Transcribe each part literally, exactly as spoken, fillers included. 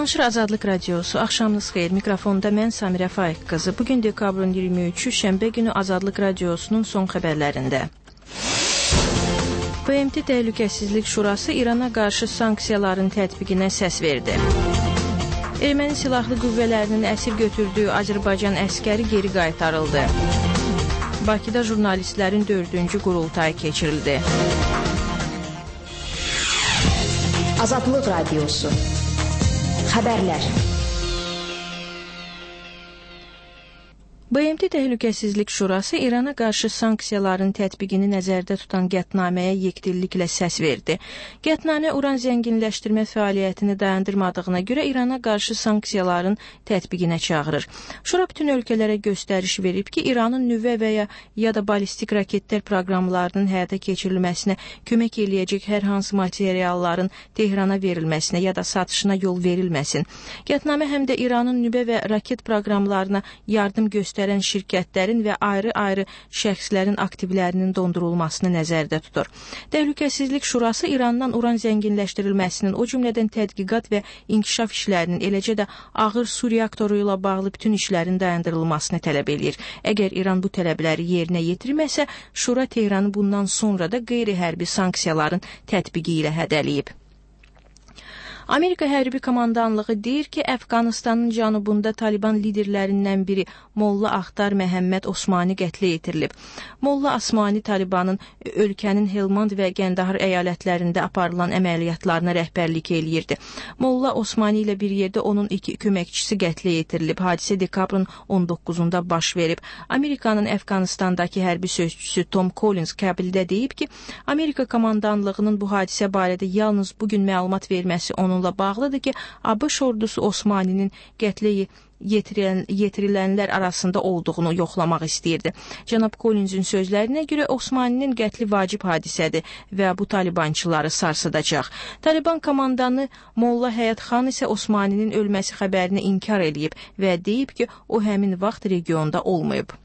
Danışır Azadlıq Radiosu, axşamınız xeyir. Mikrofonda mən Samirə Faiq qızı. Bugün dekabrın iyirmi üçü şənbə günü Azadlıq Radiosunun son xəbərlərində. B M T Təhlükəsizlik Şurası İrana qarşı sanksiyaların tətbiqinə səs verdi. Erməni silahlı qüvvələrinin əsir götürdüyü Azərbaycan əskəri geri qaytarıldı. Bakıda jurnalistlərin dördüncü qurultayı keçirildi. Azadlıq Radiosu. Xəbərlər. B M T Təhlükəsizlik Şurası İrana qarşı sanksiyaların tətbiqini nəzərdə tutan qətnaməyə yekdilliklə səs verdi. Qətnamə uran zənginləşdirmə fəaliyyətini dayandırmadığına görə İrana qarşı sanksiyaların tətbiqinə çağırır. Şura bütün ölkələrə göstəriş verib ki, İranın nüvə və ya, ya da balistik raketlər proqramlarının həyata keçirilməsinə kömək eləyəcək hər hansı materialların Tehrana verilməsinə ya da satışına yol verilməsin. Qətnamə həm də İranın nüvə və raket proqramlarına yardım göstərir şirkətlərin və ayrı-ayrı şəxslərin aktivlərinin dondurulmasını nəzərdə tutur. Təhlükəsizlik Şurası İrandan uran zənginləşdirilməsinin, o cümlədən tədqiqat və inkişaf işlərinin, eləcə də ağır su reaktoru ilə bağlı bütün işlərin dayandırılmasını tələb eləyir. Əgər İran bu tələbləri yerinə yetirməsə, Şura Tehranı bundan sonra da qeyri-hərbi sanksiyaların tətbiqi ilə hədələyib. Amerika Hərbi Komandanlığı deyir ki, Əfqanistanın cənubunda Taliban liderlərindən biri Molla Axtar Məhəmməd Osmani qətlə yetirilib. Molla Osmani Talibanın ölkənin Helmand və Qəndahar əyalətlərində aparılan əməliyyatlarına rəhbərlik eləyirdi. Molla Osmani ilə bir yerdə onun iki köməkçisi qətlə yetirilib. Hadisə dekabrın on doqquzunda baş verib. Amerikanın Əfqanistandakı hərbi sözçüsü Tom Collins Kabildə deyib ki, Amerika Komandanlığının bu hadisə barədə yalnız bugün məlumat verməsi onun Onunla bağlıdır ki, ABŞ ordusu Osmaninin qətlə yetirilən, yetirilənlər arasında olduğunu yoxlamaq istəyirdi. Cənab Collinsin sözlərinə görə Osmaninin qətli vacib hadisədir və bu talibançıları sarsıdacaq. Taliban komandanı Molla Həyat Xan isə Osmaninin ölməsi xəbərini inkar edib və deyib ki, o həmin vaxt regionda olmayıb.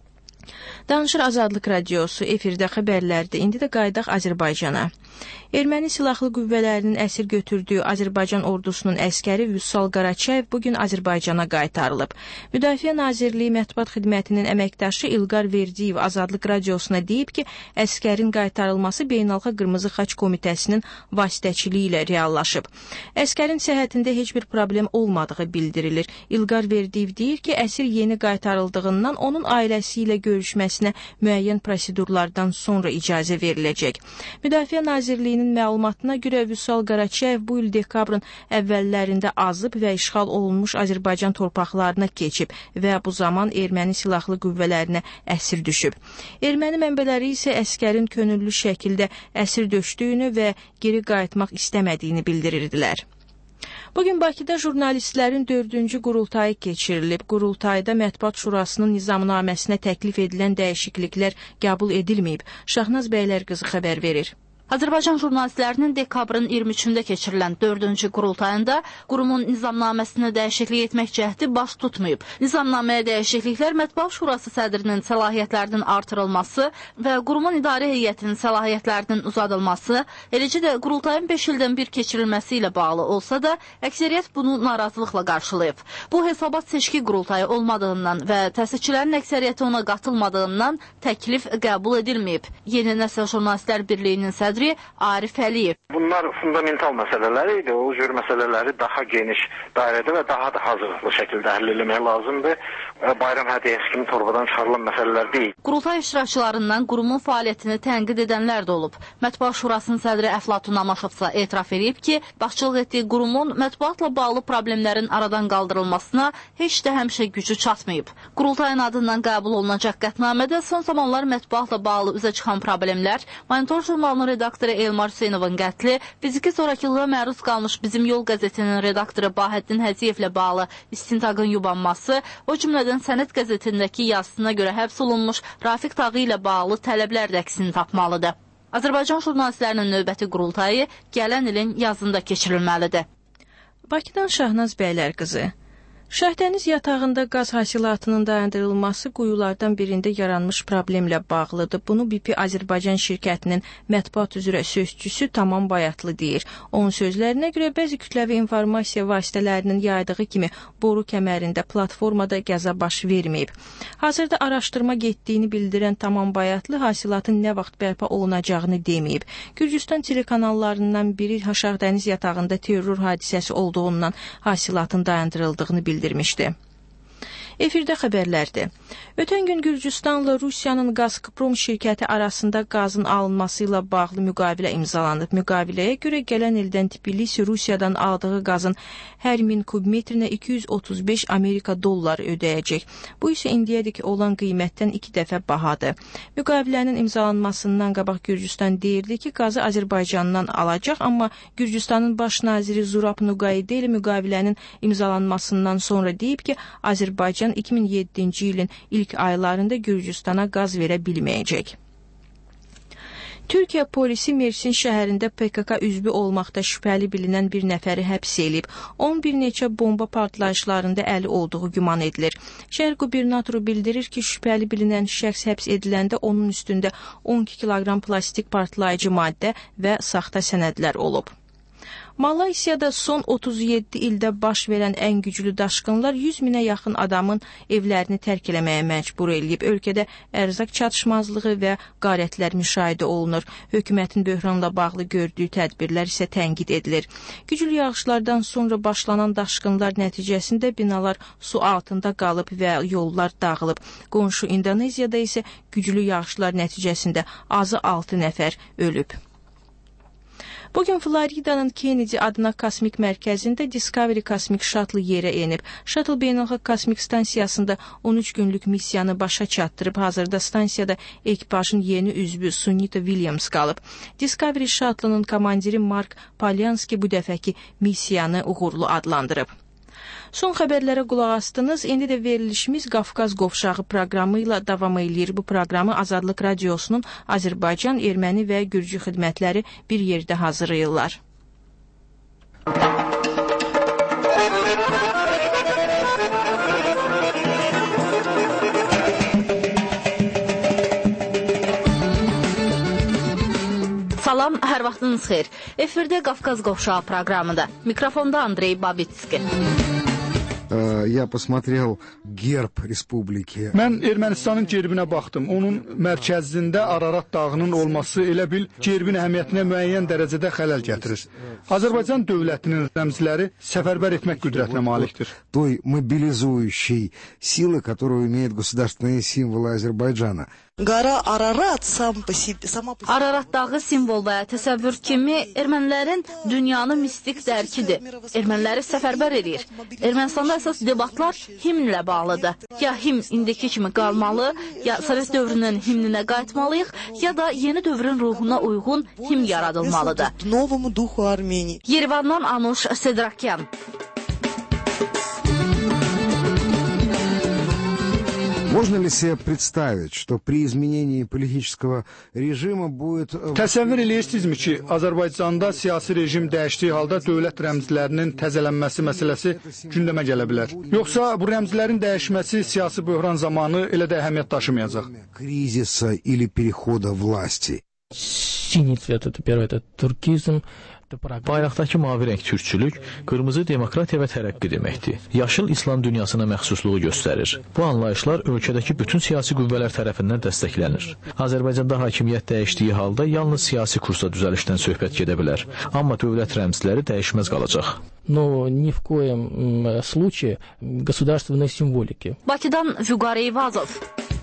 Danışır Azadlıq Radiosu efirdə xəbərlərdə. İndi də qayıdaq Azərbaycana. Erməni silahlı qüvvələrinin əsir götürdüyü Azərbaycan ordusunun əskəri Vüsal Qaraçayev bugün Azərbaycana qaytarılıb. Müdafiə Nazirliyi Mətbuat Xidmətinin əməkdaşı İlqar Verdiyev Azadlıq Radiosuna deyib ki, əskərin qaytarılması Beynəlxalq Qırmızı Xaç Komitəsinin vasitəçiliyi ilə reallaşıb. Əskərin səhhətində heç bir problem olmadığı bildirilir. İlqar Verdiyev deyir ki, əsir yeni qaytarıldığından onun ailəsi ilə görüşməsinə müəyyən prosedurlardan sonra icazə veriləcək. Müdafiə Nazirliyinin məlumatına görə Vüsal Qaraçayev bu il dekabrın əvvəllərində azıb və işğal olunmuş Azərbaycan torpaqlarına keçib və bu zaman erməni silahlı qüvvələrinə əsir düşüb. Erməni mənbələri isə əskərin könüllü şəkildə əsir düşdüyünü və geri qayıtmaq istəmədiyini bildirirdilər. Bugün Bakıda jurnalistlərin dördüncü qurultayı keçirilib. Qurultayda Mətbuat Şurasının nizamnaməsinə təklif edilən dəyişikliklər qəbul edilməyib. Şahnaz Bəylər qızı xəbər verir. Azərbaycan jurnalistlərinin dekabrın iyirmi üçündə keçirilən dördüncü qurultayında qurumun nizamnaməsinə dəyişiklik etmək cəhdi baş tutmayıb. Nizamnaməyə dəyişikliklər Mətbuat Şurası sədrinin səlahiyyətlərinin artırılması və qurumun idarə heyətinin səlahiyyətlərinin uzadılması, eləcə də qurultayın beş ildən bir keçirilməsi ilə bağlı olsa da, əksəriyyət bunu narazılıqla qarşılayıb. Bu hesabat seçki qurultayı olmadığından və təsisçilərin əksəriyyəti ona qatılmadığından təklif qəbul edilməyib. Yeni Nəsil Jurnalistlər Birliyinin sədri Arif Əliyev. Bunlar fundamental məsələlər idi. O cür məsələləri daha geniş dairədə və daha da hazırlıqlı şəkildə həll etmək lazımdır. Bayram hədiyyəsi kimi torbadan çıxarılan məsələlər deyil. Qurultay iştirakçılarından qurumun fəaliyyətini tənqid edənlər də olub. Mətbuat Şurasının sədri Əflatun Amaşov isə etiraf edib ki, başçılıq etdiyi qurumun mətbuatla bağlı problemlərin aradan qaldırılmasına heç də həmişə gücü çatmayıb. Qurultayın adından qəbul olunacaq qətnamədə son zamanlar mətbuatla bağlı üzə çıxan problemlər, Monitor jurnalının redaktoru Elmar Hüseynovun qətli, fiziki zorakılığa məruz qalmış Bizim Yol qəzetinin redaktoru Bahəddin Həciyevlə bağlı istintaqın yubanması, o cümlədən Sənət qəzetindəki yazısına görə həbs olunmuş Rafiq Tağı ilə bağlı tələblər də əksini tapmalıdır. Azərbaycan jurnalistlərinin növbəti qurultayı gələn ilin yazında keçirilməlidir. Bakıdan Şahnaz Bəylər qızı. Şahdəniz yatağında qaz hasilatının dayandırılması quyulardan birində yaranmış problemlə bağlıdır. Bunu B P Azərbaycan şirkətinin mətbuat üzrə sözçüsü Tamam Bayatlı deyir. Onun sözlərinə görə bəzi kütləvi informasiya vasitələrinin yaydığı kimi boru kəmərində platformada qəza baş verməyib. Hazırda araşdırma getdiyini bildirən Tamam Bayatlı hasilatın nə vaxt bərpa olunacağını deməyib. Gürcüstan telekanallarından biri Şahdəniz yatağında terror hadisəsi olduğundan hasilatın dayandırıldığını bildirib. bildirmişdi. Efirdə xəbərlərdir. Ötən gün Gürcüstanla Rusiyanın Gazprom şirkəti arasında qazın alınması ilə bağlı müqavilə imzalanıb. Müqaviləyə görə gələn ildən Tbilisi Rusiyadan aldığı qazın hər min kubmetrinə iki yüz otuz beş Amerika dolları ödəyəcək. Bu isə indiyədək olan qiymətdən iki dəfə bahadır. Müqavilənin imzalanmasından qabaq Gürcüstan deyirdi ki, qazı Azərbaycandan alacaq, amma Gürcüstanın baş naziri Zurab Nuqaydeli müqavilənin imzalanmasından sonra deyib ki, Azərbaycan iki min yeddinci ilin ilk aylarında Gürcüstana qaz verə bilməyəcək. Türkiyə polisi Mersin şəhərində P K K üzvü olmaqda şübhəli bilinən bir nəfəri həbs edib. on bir neçə bomba partlayışlarında əli olduğu güman edilir. Şəhər qubernatoru bildirir ki, şübhəli bilinən şəxs həbs ediləndə onun üstündə on iki kiloqram plastik partlayıcı maddə və saxta sənədlər olub. Malaysiyada son otuz yeddi ildə baş verən ən güclü daşqınlar yüz minə yaxın adamın evlərini tərk eləməyə məcbur edib. Ölkədə ərzaq çatışmazlığı və qarətlər müşahidə olunur. Hökumətin böhranla bağlı gördüyü tədbirlər isə tənqid edilir. Güclü yağışlardan sonra başlanan daşqınlar nəticəsində binalar su altında qalıb və yollar dağılıb. Qonşu İndoneziyada isə güclü yağışlar nəticəsində azı altı nəfər ölüb. Bugün Floridanın Kennedy adına kosmik mərkəzində Discovery kosmik şatlı yerə enib. Shuttle beynəlxalq kosmik stansiyasında on üç günlük missiyanı başa çatdırıb. Hazırda stansiyada ekipajın yeni üzvü Sunita Williams qalıb. Discovery Shuttle'ın komandiri Mark Polyanski bu dəfəki missiyanı uğurlu adlandırıb. Son xəbərlərə qulaq astınız. İndi də verilişimiz Qafqaz Qovşağı proqramı ilə davam edir. Bu proqramı Azadlıq Radiosunun Azərbaycan, Erməni və Gürcü xidmətləri bir yerdə hazırlayırlar. Salam, hər vaxtınız xeyir. Efirdə Qafqaz Qovşağı proqramıdır. Mikrofonda Andrey Babitski. Я посмотрел герб республики. Mən Ermənistanın gerbinə baxdım. Onun mərkəzində Ararat dağının olması elə bil gerbin əhəmiyyətinə müəyyən dərəcədə xələl gətirir. Azərbaycan dövlətinin rəmzləri səfərbər etmək qüdrətinə malikdir. Той мобилизующей силы, которую имеют государственные символы Азербайджана. Qara Ararat sam по себе сама по себе. Ararat dağı simvol və təsəvvür kimi ermənilərin dünyanı mistik dərkidir. Erməniləri səfərbər edir. Ermənistanda əsas debatlar himnlə bağlıdır. Ya himn indiki kimi qalmalı, ya Sovet dövrünün himninə qayıtmalıyıq, ya da yeni dövrün ruhuna uyğun himn yaradılmalıdır. Новому духу Армении. Yerevandan Anush Sedrakyan. Можно ли себе представить, что при изменении политического режима будет... Təsəvvür eləyirsinizmi ki, Azərbaycanda siyasi rejim dəyişdiyi halda dövlət rəmzlərinin təzələnməsi məsələsi gündəmə gələ bilər? Yoxsa bu rəmzlərin dəyişməsi siyasi böhran zamanı elə də əhəmiyyət daşımayacaq? Кризиса или перехода власти. Синий цвет — это первое, это туркизм. Bayraqdakı mavi rəng türkçülük, qırmızı demokratiya və tərəqqi deməkdir. Yaşıl İslam dünyasına məxsusluğu göstərir. Bu anlayışlar ölkədəki bütün siyasi qüvvələr tərəfindən dəstəklənir. Azərbaycanda hakimiyyət dəyişdiyi halda yalnız siyasi kursda düzəlişdən söhbət gedə bilər. Amma dövlət rəmzləri dəyişməz qalacaq. Но ни в коем случае государственной символики. Bakıdan Vüqar Eyvazov.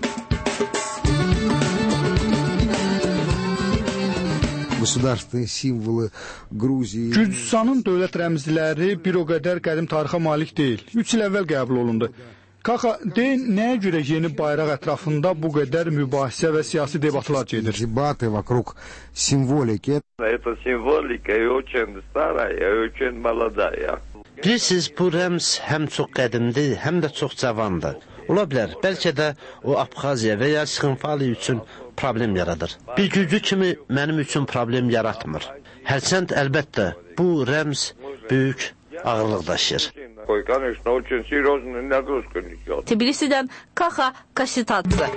Государственные символы Грузии. Gürcüstanın dövlət rəmzləri bir o qədər qədim tarixə malik deyil. üç il əvvəl qəbul olundu. Kaka, deyin, nəyə görə yeni bayraq ətrafında bu qədər mübahisə və siyasi debatlar gedir? Debаты вокруг символики. Это символика и очень старая, и очень молодая. Bilirsiniz, bu rəmz həm çox qədimdir, həm də çox cavandır. Ola bilər, bəlkə də o Abxaziya və ya Sıxınfali üçün problem yaradır. Bir gürcü kimi mənim üçün problem yaratmır. Hərçənd əlbəttə bu rəmz böyük ağırlıq daşıyır. никакой, конечно, очень серьезная нагрузка несет. Тбилисиден Каха Каситадзе.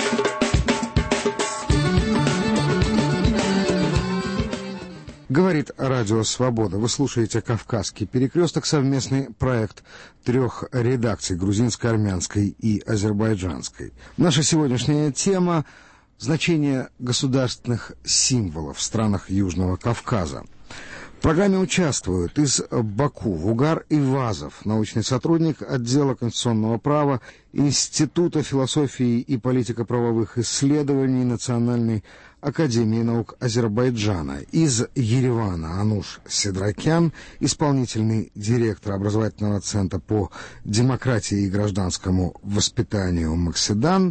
Говорит Радио Свобода. Вы слушаете «Кавказский перекресток», совместный проект трех редакций: грузинской, армянской и азербайджанской. Наша сегодняшняя тема – значение государственных символов в странах Южного Кавказа. В программе участвуют из Баку Вугар Ивазов, научный сотрудник отдела конституционного права Института философии и политико-правовых исследований Национальной академии наук Азербайджана, из Еревана Ануш Седракян, исполнительный директор образовательного центра по демократии и гражданскому воспитанию Макседан,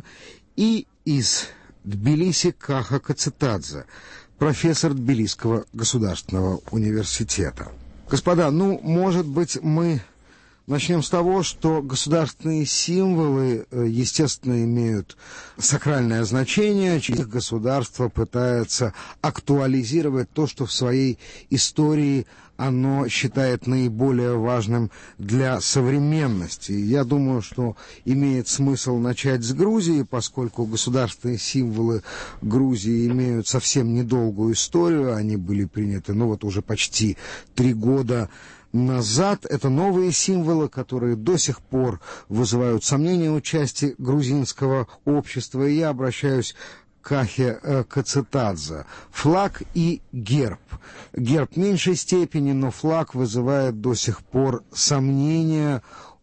и из Тбилиси Каха Кацитадзе, профессор Тбилисского государственного университета. Господа, ну, может быть, мы начнем с того, что государственные символы, естественно, имеют сакральное значение. Их государство пытается актуализировать то, что в своей истории оно считает наиболее важным для современности. Я думаю, что имеет смысл начать с Грузии, поскольку государственные символы Грузии имеют совсем недолгую историю. Они были приняты, ну вот уже почти три года назад. Это новые символы, которые до сих пор вызывают сомнения у части грузинского общества. И я обращаюсь к Кахе Кацитадзе. Флаг и герб. Герб в меньшей степени, но флаг вызывает до сих пор сомнения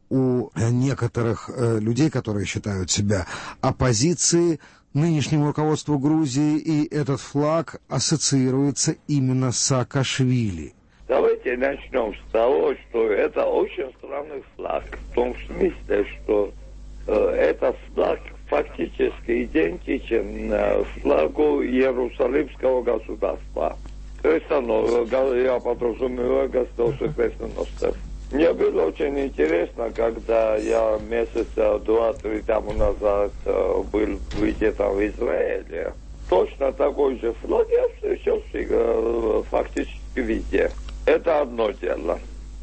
у некоторых людей, которые считают себя оппозицией нынешнему руководству Грузии, и этот флаг ассоциируется именно с Саакашвили. Давайте начнем с того, что это очень странный флаг, в том смысле, что э, этот флаг фактически идентичен э, флагу Иерусалимского государства. То есть оно, я подразумеваю, государство крестоносцев. Мне было очень интересно, когда я месяца два-три тому назад э, был где-то в Израиле. Точно такой же флаг я встречал э, фактически везде. Это одно дело.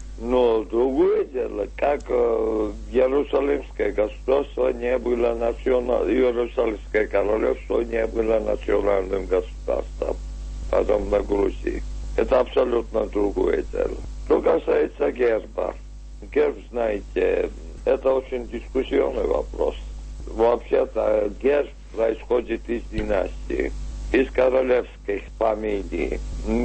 Но другое дело, как э, Иерусалимское государство не было национальным, Иерусалимское королевство не было национальным государством, подобно Грузии. Это абсолютно другое дело. Что касается герба. Герб, знаете, это очень дискуссионный вопрос. Вообще-то герб происходит из династии, из королевских фамилий.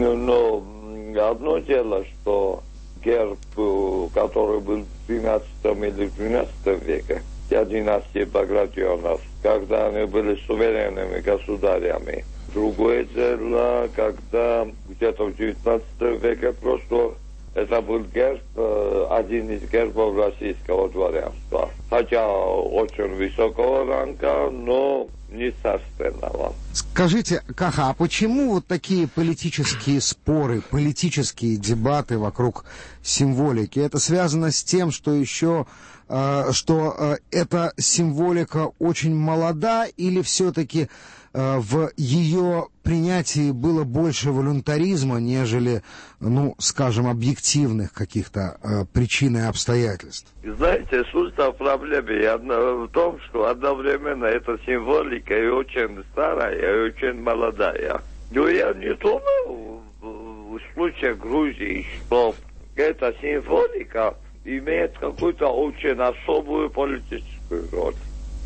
Но одно дело, что герб, который был в тринадцатом или двенадцатом веке, вся династия Багратионов, когда они были суверенными государями. Другое дело, когда где-то в девятнадцатом веке просто это был герб, один из гербов российского дворянства. Хотя очень высокого ранга, но не царственного. Скажите, Каха, а почему вот такие политические споры, политические дебаты вокруг символики? Это связано с тем, что еще, э, что э, эта символика очень молода, или все-таки э, в ее принятии было больше волюнтаризма, нежели, ну, скажем, объективных каких-то э, причин и обстоятельств? Знаете, суть в проблеме в том, что одновременно эта символика и очень старая, и очень молодая. Но я не думаю в случае Грузии, что эта символика имеет какую-то очень особую политическую роль.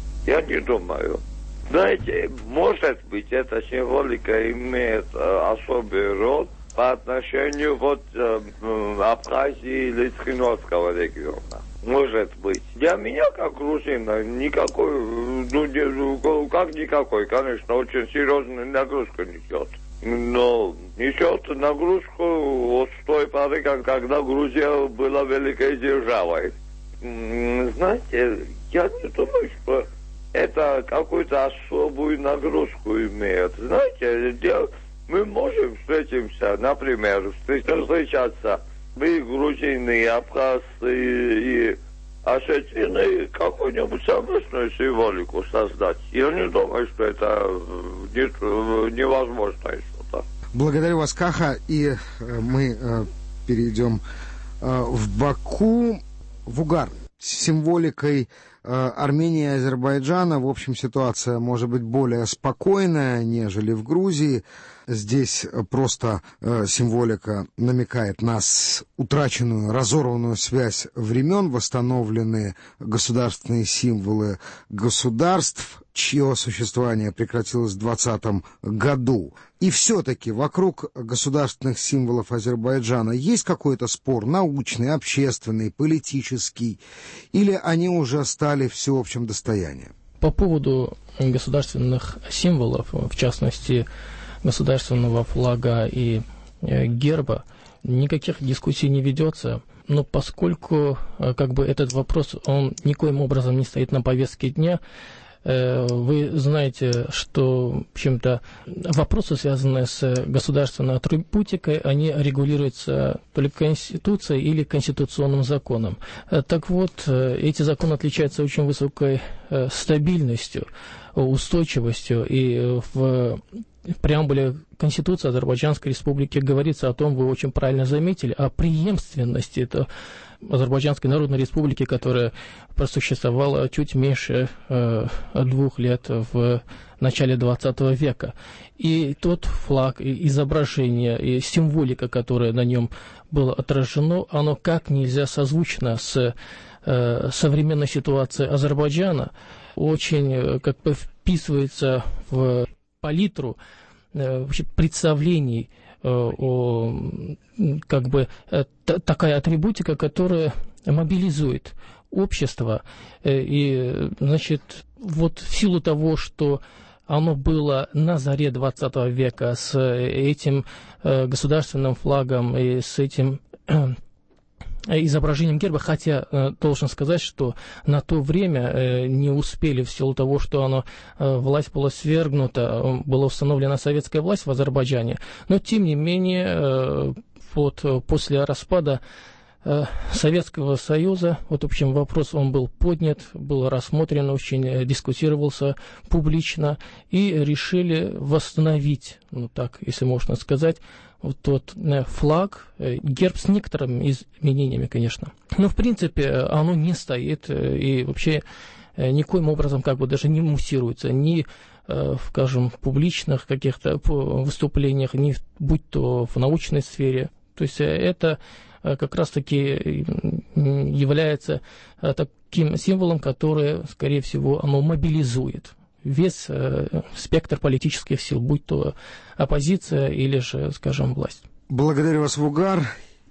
Я не думаю. Знаете, может быть, эта символика имеет э, особую роль по отношению вот э, Абхазии или Триногорского региона. Может быть. Для меня, как грузина, никакой, ну, не, как никакой, конечно, очень серьезную нагрузку несет. Но несет нагрузку вот с той поры, когда Грузия была великой державой. Знаете, я не думаю, что это какую-то особую нагрузку имеет. Знаете, мы можем встретимся, например, встречаться, мы, грузины, абхазцы и осетины, какую-нибудь совместную символику создать. Я не думаю, что это невозможно что-то. Благодарю вас, Каха, и мы перейдем в Баку. Вугар. С символикой э, Армении и Азербайджана, в общем, ситуация может быть более спокойная, нежели в Грузии. Здесь просто э, символика намекает на утраченную, разорванную связь времен, восстановленные государственные символы государств, чье существование прекратилось в двадцатом году. И все-таки вокруг государственных символов Азербайджана есть какой-то спор, научный, общественный, политический, или они уже стали всеобщим достоянием? По поводу государственных символов, в частности, государственного флага и э, герба, никаких дискуссий не ведется. Но поскольку э, как бы этот вопрос, он никоим образом не стоит на повестке дня, э, вы знаете, что, в общем-то, вопросы, связанные с государственной атрибутикой, они регулируются то ли Конституцией или конституционным законом. Э, так вот, э, эти законы отличаются очень высокой э, стабильностью, устойчивостью, и в В преамбуле Конституции Азербайджанской Республики говорится о том, вы очень правильно заметили, о преемственности это Азербайджанской Народной Республики, которая просуществовала чуть меньше э, двух лет в начале двадцатого века. И тот флаг, и изображение, и символика, которая на нем была отражена, оно как нельзя созвучно с э, современной ситуацией Азербайджана, очень э, как бы вписывается в палитру э, представлений э, о как бы э, т- такая атрибутика, которая мобилизует общество. Э, и, значит, вот в силу того, что оно было на заре двадцатого века с этим э, государственным флагом и с этим э, изображением герба, хотя э, должен сказать, что на то время э, не успели, в силу того, что оно, э, власть была свергнута, была установлена советская власть в Азербайджане, но тем не менее э, вот, после распада э, Советского Союза, вот в общем вопрос он был поднят, был рассмотрен, очень э, дискутировался публично, и решили восстановить, ну так, если можно сказать, вот тот э, флаг, э, герб с некоторыми изменениями, конечно. Но, в принципе, оно не стоит э, и вообще э, никоим образом как бы даже не муссируется ни, э, скажем, в публичных каких-то выступлениях, ни будь то в научной сфере. То есть э, это э, как раз-таки является э, таким символом, который, скорее всего, оно мобилизует весь э, спектр политических сил, будь то оппозиция или же, скажем, власть. Благодарю вас, Вугар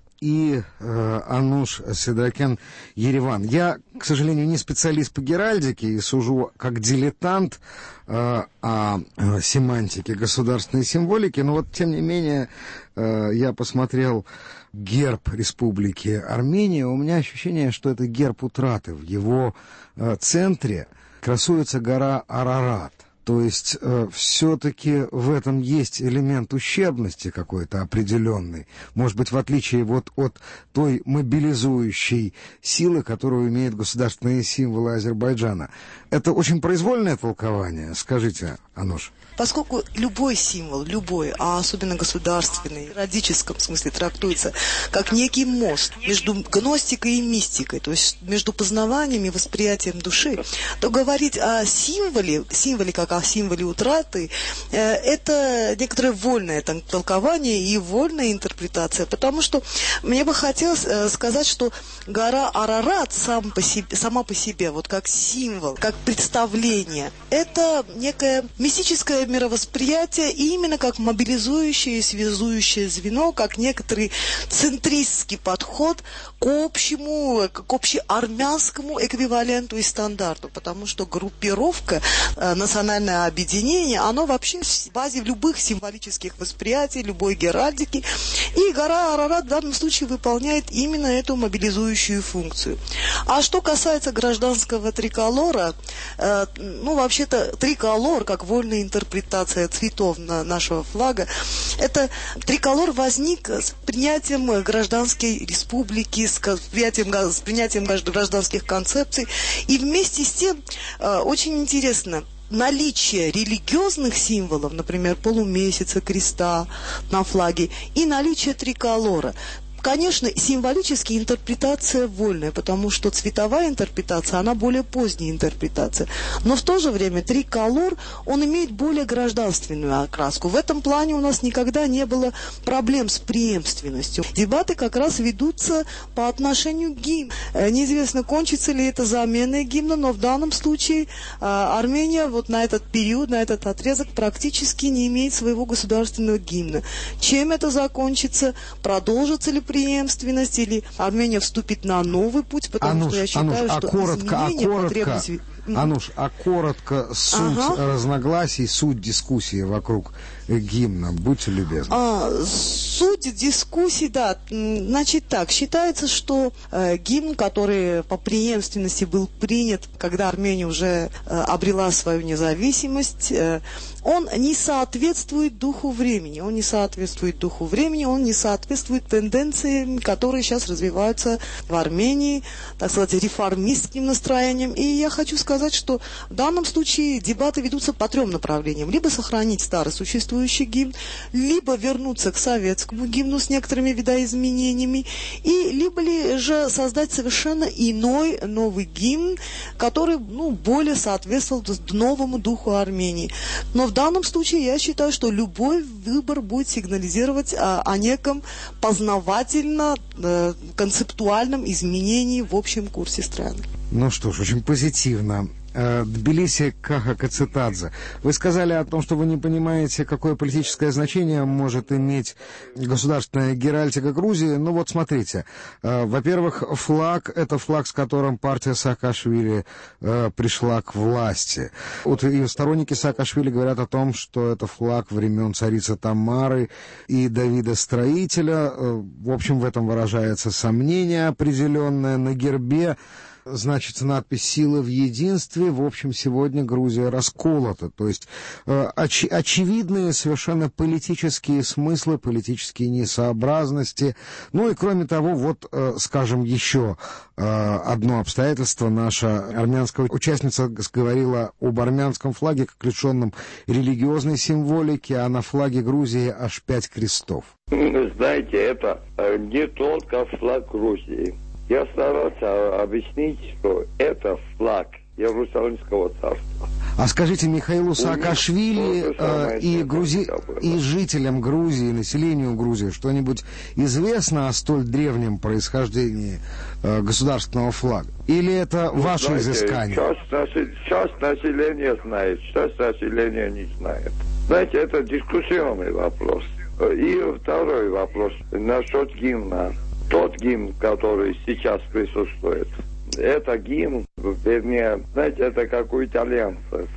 и э, Ануш Седракян, Ереван. Я, к сожалению, не специалист по геральдике и сужу как дилетант э, о э, семантике государственной символики, но вот, тем не менее, э, я посмотрел герб Республики Армения. У меня ощущение, что это герб утраты. В его э, центре красуется гора Арарат. То есть э, все-таки в этом есть элемент ущербности какой-то определенный. Может быть, в отличие вот от той мобилизующей силы, которую имеют государственные символы Азербайджана. Это очень произвольное толкование, скажите, Ануш. Поскольку любой символ, любой, а особенно государственный, в радическом смысле трактуется как некий мост между гностикой и мистикой, то есть между познаванием и восприятием души, то говорить о символе, символе как о символе утраты, э, это некоторое вольное толкование и вольная интерпретация, потому что мне бы хотелось э, сказать, что гора Арарат сам по себе, сама по себе, вот как символ, как представление, это некое мистическое мировосприятие, и именно как мобилизующее и связующее звено, как некоторый центристский подход к общему, к общеармянскому эквиваленту и стандарту, потому что группировка, э, национальное объединение, оно вообще в базе любых символических восприятий, любой геральдики, и гора Арарат в данном случае выполняет именно эту мобилизующую функцию. А что касается гражданского триколора, э, ну, вообще-то, триколор, как вольная интерпретация цветов на нашего флага, это триколор возник с принятием гражданской республики, с принятием, с принятием гражданских концепций, и вместе с тем, э, очень интересно, наличие религиозных символов, например, полумесяца, креста на флаге, и наличие триколора. конечно, символически интерпретация вольная, потому что цветовая интерпретация, она более поздняя интерпретация. Но в то же время триколор, он имеет более гражданственную окраску. В этом плане у нас никогда не было проблем с преемственностью. Дебаты как раз ведутся по отношению к гимну. Неизвестно, кончится ли это заменой гимна, но в данном случае Армения вот на этот период, на этот отрезок практически не имеет своего государственного гимна. Чем это закончится? Продолжится ли преемственность, или Армения вступит на новый путь? Потому Ануш, что я считаю, Ануш, что а коротко, а коротко, потребность... Ануш, а коротко суть ага. разногласий, суть дискуссии вокруг гимна, будьте любезны. А, суть дискуссии, да, значит так, считается, что э, гимн, который по преемственности был принят, когда Армения уже э, обрела свою независимость, э, он не соответствует духу времени, он не соответствует духу времени, он не соответствует тенденциям, которые сейчас развиваются в Армении, так сказать, реформистским настроением. И я хочу сказать, что в данном случае дебаты ведутся по трем направлениям. Либо сохранить старый существующий гимн, либо вернуться к советскому гимну с некоторыми видоизменениями, и либо ли же создать совершенно иной новый гимн, который, ну, более соответствовал новому духу Армении. Но в данном случае я считаю, что любой выбор будет сигнализировать о, о неком познавательно-концептуальном изменении в общем курсе страны. Ну что ж, очень позитивно. Тбилиси Каха Кацитадзе. Вы сказали о том, что вы не понимаете, какое политическое значение может иметь государственная геральдика Грузии. Ну вот смотрите. Во-первых, флаг — это флаг, с которым партия Саакашвили пришла к власти. Вот и сторонники Саакашвили говорят о том, что это флаг времен царицы Тамары и Давида Строителя. В общем, в этом выражается сомнение определенное. На гербе значится надпись «Сила в единстве». В общем, сегодня Грузия расколота. То есть э, оч- очевидные совершенно политические смыслы, политические несообразности. Ну и кроме того, вот, э, скажем, еще э, одно обстоятельство. Наша армянская участница говорила об армянском флаге как лишенном религиозной символики, а на флаге Грузии аж пять крестов. Знаете, это не только флаг Грузии. Я старался объяснить, что это флаг Иерусалимского царства. А скажите, Михаилу Саакашвили э, и, Грузи... и жителям Грузии, населению Грузии что-нибудь известно о столь древнем происхождении э, государственного флага? Или это ну, ваше знаете, изыскание? Часть, наси... часть населения знает, часть населения не знает. Знаете, это дискуссионный вопрос. И второй вопрос насчет гимна. Тот гимн, который сейчас присутствует, это гимн, вернее, знаете, это как у итальянцев,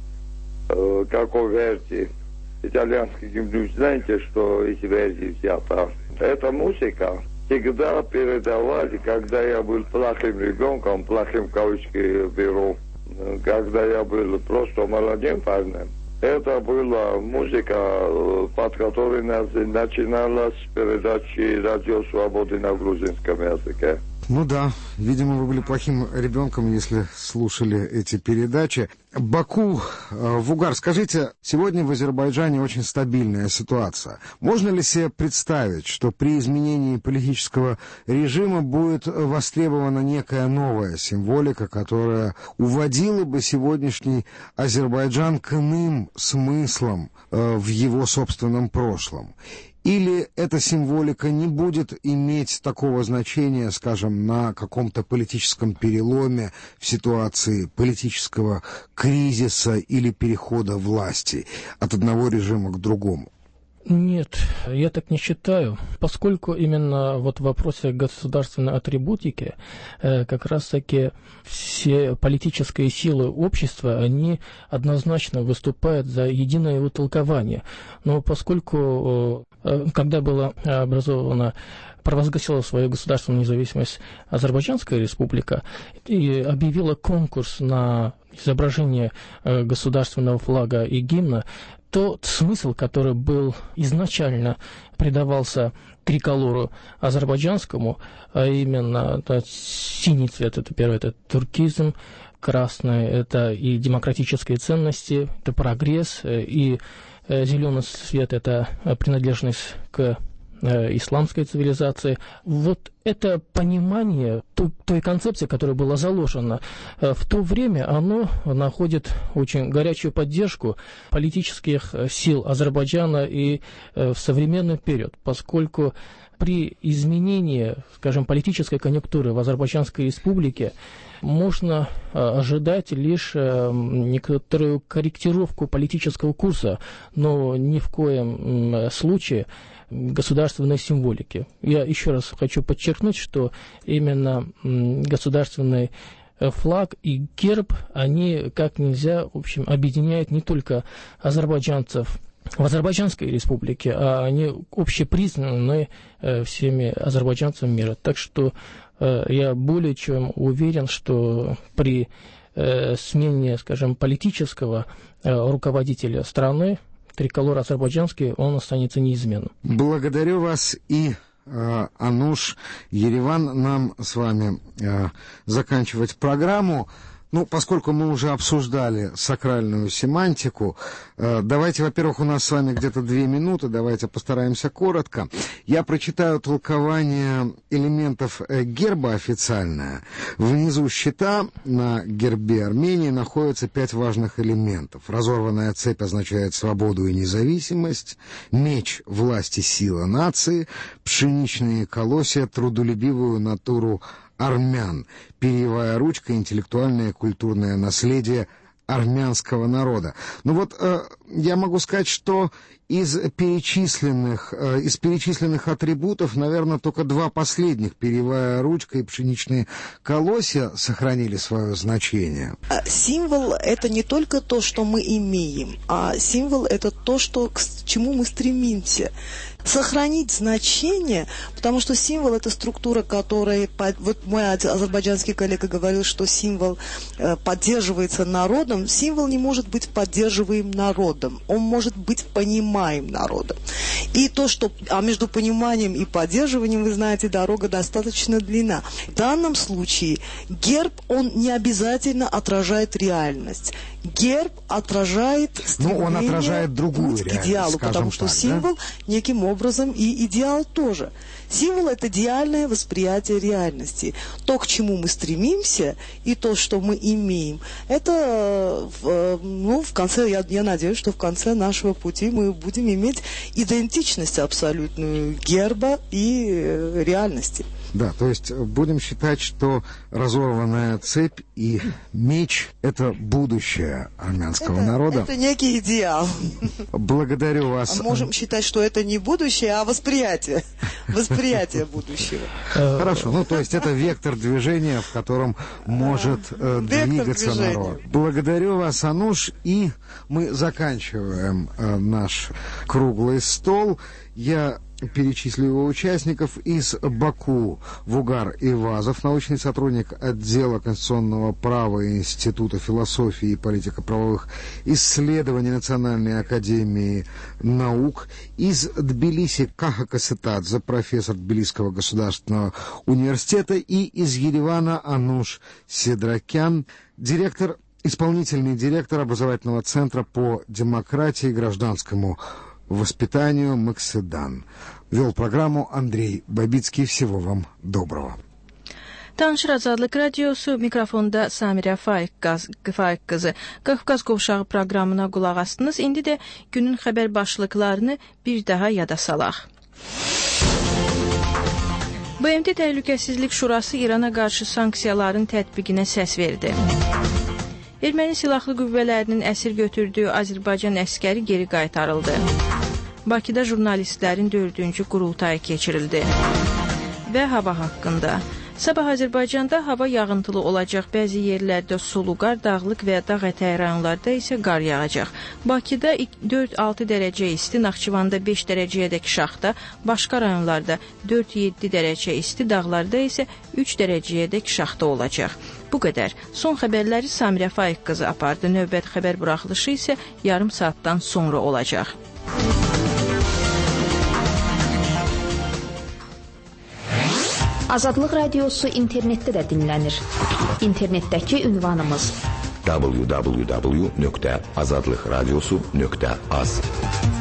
э, как у Верди. Итальянский гимн, знаете, что из Верди взято? Эта музыка всегда передавали, когда я был плохим ребенком, плохим в кавычки беру, когда я был просто молодым парнем. Это была музыка, под которой начиналась передача «Радио Свободы» на грузинском языке. Ну да, видимо, вы были плохим ребенком, если слушали эти передачи. Баку, Вугар, скажите, сегодня в Азербайджане очень стабильная ситуация. Можно ли себе представить, что при изменении политического режима будет востребована некая новая символика, которая уводила бы сегодняшний Азербайджан к иным смыслам э, в его собственном прошлом? Или эта символика не будет иметь такого значения, скажем, на каком-то политическом переломе в ситуации политического кризиса или перехода власти от одного режима к другому? Нет, я так не считаю, поскольку именно вот в вопросе государственной атрибутики э, как раз-таки все политические силы общества, они однозначно выступают за единое его толкование. Но поскольку, э, когда была образована, провозгласила свою государственную независимость Азербайджанская республика и объявила конкурс на изображение э, государственного флага и гимна, тот смысл, который был изначально придавался триколору азербайджанскому, а именно да, синий цвет, это первое, это туркизм, красный, это и демократические ценности, это прогресс, и зеленый цвет, это принадлежность к э, исламской цивилизации. Вот это понимание той, той концепции, которая была заложена э, в то время, оно находит очень горячую поддержку политических сил Азербайджана и э, в современный период, поскольку при изменении, скажем, политической конъюнктуры в Азербайджанской республике можно э, ожидать лишь э, некоторую корректировку политического курса, но ни в коем э, случае государственной символики. Я еще раз хочу подчеркнуть, что именно э, государственный флаг и герб, они как нельзя, в общем, объединяют не только азербайджанцев в Азербайджанской республике, а они общепризнаны э, всеми азербайджанцами мира. Так что э, я более чем уверен, что при э, смене, скажем, политического э, руководителя страны триколор азербайджанский, он останется неизменным. Благодарю вас и э, Ануш, Ереван, нам с вами э, заканчивать программу. Ну, поскольку мы уже обсуждали сакральную семантику, э, давайте, во-первых, у нас с вами где-то две минуты, давайте постараемся коротко. Я прочитаю толкование элементов э, герба официальное. Внизу щита на гербе Армении находится пять важных элементов. Разорванная цепь означает свободу и независимость, меч — власть и сила нации, пшеничные колосья — трудолюбивую натуру армян, перьевая ручка — интеллектуальное и культурное наследие армянского народа. Ну вот э, я могу сказать, что из перечисленных, э, из перечисленных атрибутов, наверное, только два последних, перьевая ручка и пшеничные колосья, сохранили свое значение. Символ — это не только то, что мы имеем, а символ — это то, что, к чему мы стремимся. Сохранить значение, потому что символ — это структура, которая... Вот мой азербайджанский коллега говорил, что символ э, поддерживается народом. Символ не может быть поддерживаем народом, он может быть понимаем народом. И то, что... А между пониманием и поддерживанием, вы знаете, дорога достаточно длинна. В данном случае герб, он не обязательно отражает реальность. Герб отражает стремление, ну, он отражает другую к идеалу, потому что так, символ да? неким образом и идеал тоже. Символ — это идеальное восприятие реальности. То, к чему мы стремимся, и то, что мы имеем, это, ну, в конце, я, я надеюсь, что в конце нашего пути мы будем иметь идентичность абсолютную герба и реальности. Да, то есть будем считать, что разорванная цепь и меч — это будущее армянского это, народа. Это некий идеал. Благодарю вас. А можем считать, что это не будущее, а восприятие. Восприятие будущего. Хорошо, ну то есть это вектор движения, в котором может э, двигаться движения. Народ. Благодарю вас, Ануш, и мы заканчиваем э, наш круглый стол. Я перечислю его участников. Из Баку Вугар Ивазов, научный сотрудник отдела конституционного права Института философии и политико-правовых исследований Национальной академии наук. Из Тбилиси Каха Касетадзе, профессор Тбилисского государственного университета. И из Еревана Ануш Седракян, директор, исполнительный директор образовательного центра по демократии и гражданскому воспитанию «Макседан». Вел программу Андрей Бабицкий. Всего вам доброго. Tanışır Azadlıq Radiosu, mikrofonda Samirə Faiq qızı. Qafqaz Qovşağı proqramına qulaq astınız. İndi də günün xəbər başlıqlarını bir daha yada salaq. B M T Təhlükəsizlik Şurası İrana qarşı sanksiyaların tətbiqinə səs verdi. Erməni silahlı qüvvələrinin əsir götürdüyü Azərbaycan əskəri geri qaytarıldı. Bakıda jurnalistlərin dördüncü qurultayı keçirildi. Və hava haqqında. Sabah Azərbaycanda hava yağıntılı olacaq. Bəzi yerlərdə sulu qar, dağlıq və dağ ətəyi rayonlarda isə qar yağacaq. Bakıda dörd altı dərəcə isti, Naxçıvanda beş dərəcəyədək şaxta, başqa rayonlarda dörd yeddi dərəcə isti, dağlarda isə üç dərəcəyədək şaxta olacaq. Bu qədər. Son xəbərləri Samirə Faiq qızı apardı. Növbət xəbər buraxılışı isə yarım saatdan sonra olacaq. Azadlıq Radiosu internetdə də dinlənir. İnternetdəki ünvanımız w w w nöqtə azadlıqradiosu nöqtə az.